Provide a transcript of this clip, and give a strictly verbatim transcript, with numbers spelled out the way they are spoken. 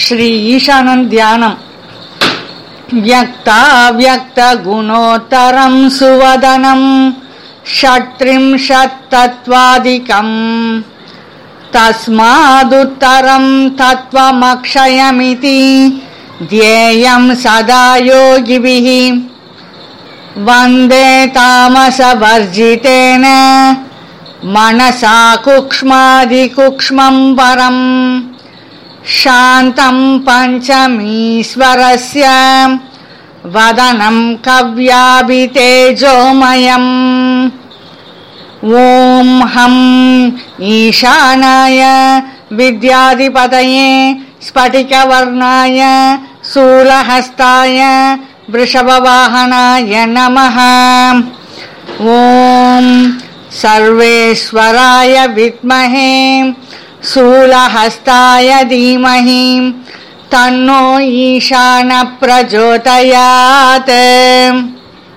श्री ईशानं ध्यानम् व्यक्ताव्यक्तगुणोत्तरं सुवदनं षट्त्रिंशत्तत्त्वादिकम् तस्मादुत्तरं तत्त्वमक्षयमिति ध्येयं सदा योगिभिः। वन्दे तामसवर्जितेन मनसा कुक्ष्मादिकुक्ष्मं परम् शान्तं पञ्चमीश्वरस्य वदनं कव्याभितेजोमयम्। ॐ हं ईशानाय विद्याधिपतये स्फटिकवर्णाय शूलहस्ताय वृषभवाहनाय नमः। ॐ सर्वेश्वराय विद्महे शूलहस्ताय धीमहि तन्नो ईशानः प्रचोदयात्।